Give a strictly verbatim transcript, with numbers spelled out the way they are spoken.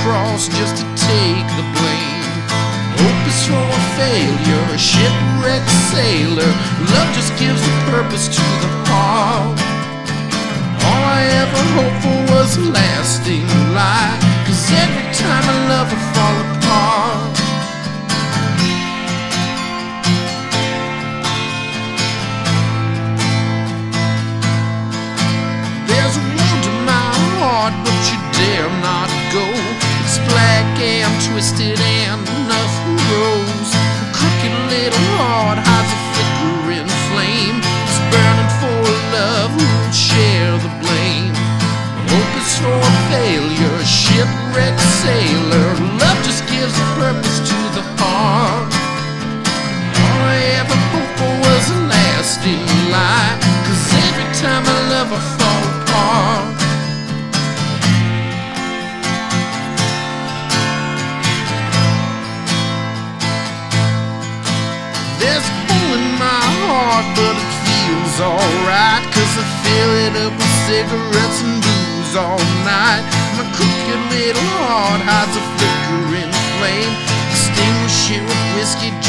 cross just to take the blame. Hope is for a failure, a shipwrecked sailor. Love just gives a purpose to the heart. All I ever hoped for was a lasting lie, 'cause every time I love I fall apart. There's a wound in my heart, but you dare not go. It's black and twisted and nothing grows. A crooked little heart hides a flickering flame. It's burning for love, who'll share the blame. Hope is for a failure, a shipwrecked sailor. Love just gives a purpose to the heart. All I ever hoped for was a lasting lie, 'cause every time I love I fall apart. There's a hole in my heart, but it feels alright, 'cause I fill it up with cigarettes and booze all night. My crooked little heart hides a flickering flame. Extinguish it with whiskey